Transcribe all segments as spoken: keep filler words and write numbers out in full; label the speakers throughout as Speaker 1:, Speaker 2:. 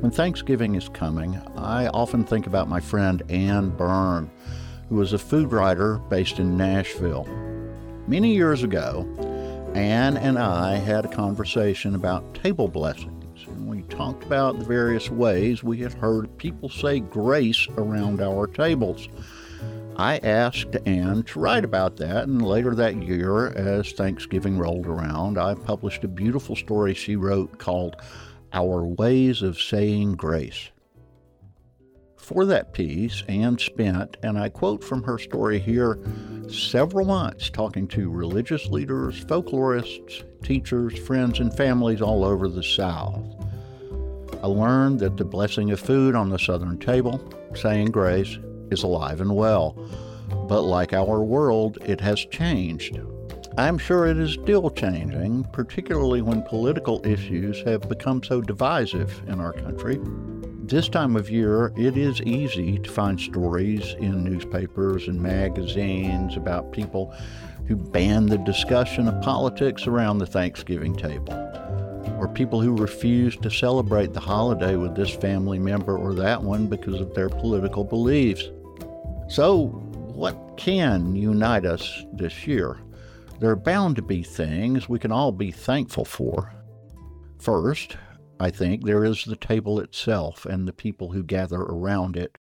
Speaker 1: When Thanksgiving is coming, I often think about my friend Ann Byrne, who was a food writer based in Nashville. Many years ago, Ann and I had a conversation about table blessings, and we talked about the various ways we had heard people say grace around our tables. I asked Ann to write about that, and later that year, as Thanksgiving rolled around, I published a beautiful story she wrote called Our Ways of Saying Grace. For that piece, Ann spent, and I quote from her story here, several months talking to religious leaders, folklorists, teachers, friends, and families all over the South. I learned that the blessing of food on the Southern table, saying grace, is alive and well. But like our world, it has changed. I'm sure it is still changing, particularly when political issues have become so divisive in our country. This time of year, it is easy to find stories in newspapers and magazines about people who ban the discussion of politics around the Thanksgiving table, or people who refuse to celebrate the holiday with this family member or that one because of their political beliefs. So, what can unite us this year? There are bound to be things we can all be thankful for. First, I think there is the table itself and the people who gather around it.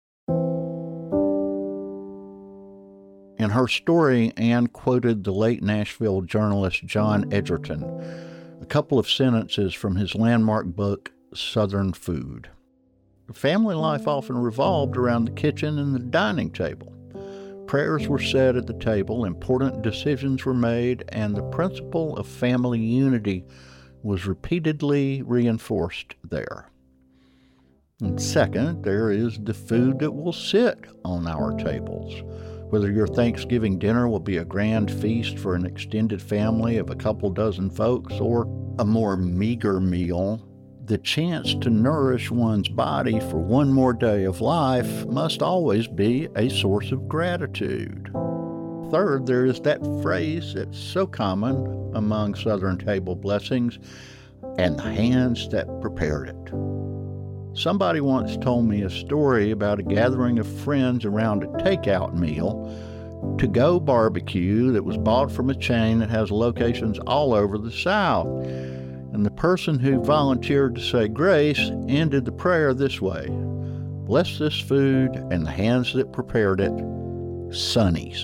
Speaker 1: In her story, Ann quoted the late Nashville journalist John Edgerton, a couple of sentences from his landmark book, Southern Food. Family life often revolved around the kitchen and the dining table. Prayers were said at the table, important decisions were made, and the principle of family unity was repeatedly reinforced there. And second, there is the food that will sit on our tables. Whether your Thanksgiving dinner will be a grand feast for an extended family of a couple dozen folks or a more meager meal, the chance to nourish one's body for one more day of life must always be a source of gratitude. Third, there is that phrase that's so common among Southern table blessings, and the hands that prepared it. Somebody once told me a story about a gathering of friends around a takeout meal, to-go barbecue that was bought from a chain that has locations all over the South. And the person who volunteered to say grace ended the prayer this way: bless this food and the hands that prepared it, Sonny's.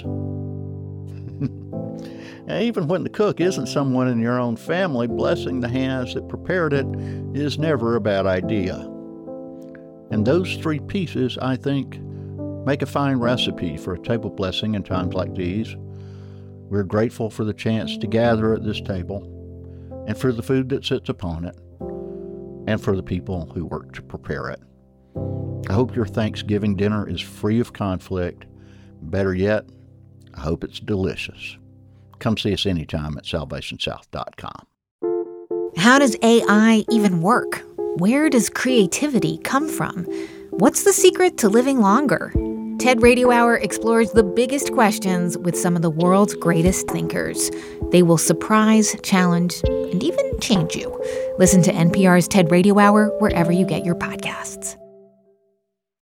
Speaker 1: Now, even when the cook isn't someone in your own family, blessing the hands that prepared it is never a bad idea. And those three pieces, I think, make a fine recipe for a table blessing in times like these. We're grateful for the chance to gather at this table, and for the food that sits upon it, and for the people who work to prepare it. I hope your Thanksgiving dinner is free of conflict. Better yet, I hope it's delicious. Come see us anytime at salvation south dot com.
Speaker 2: How does A I even work? Where does creativity come from? What's the secret to living longer? TED Radio Hour explores the biggest questions with some of the world's greatest thinkers. They will surprise, challenge, and even change you. Listen to N P R's TED Radio Hour wherever you get your podcasts.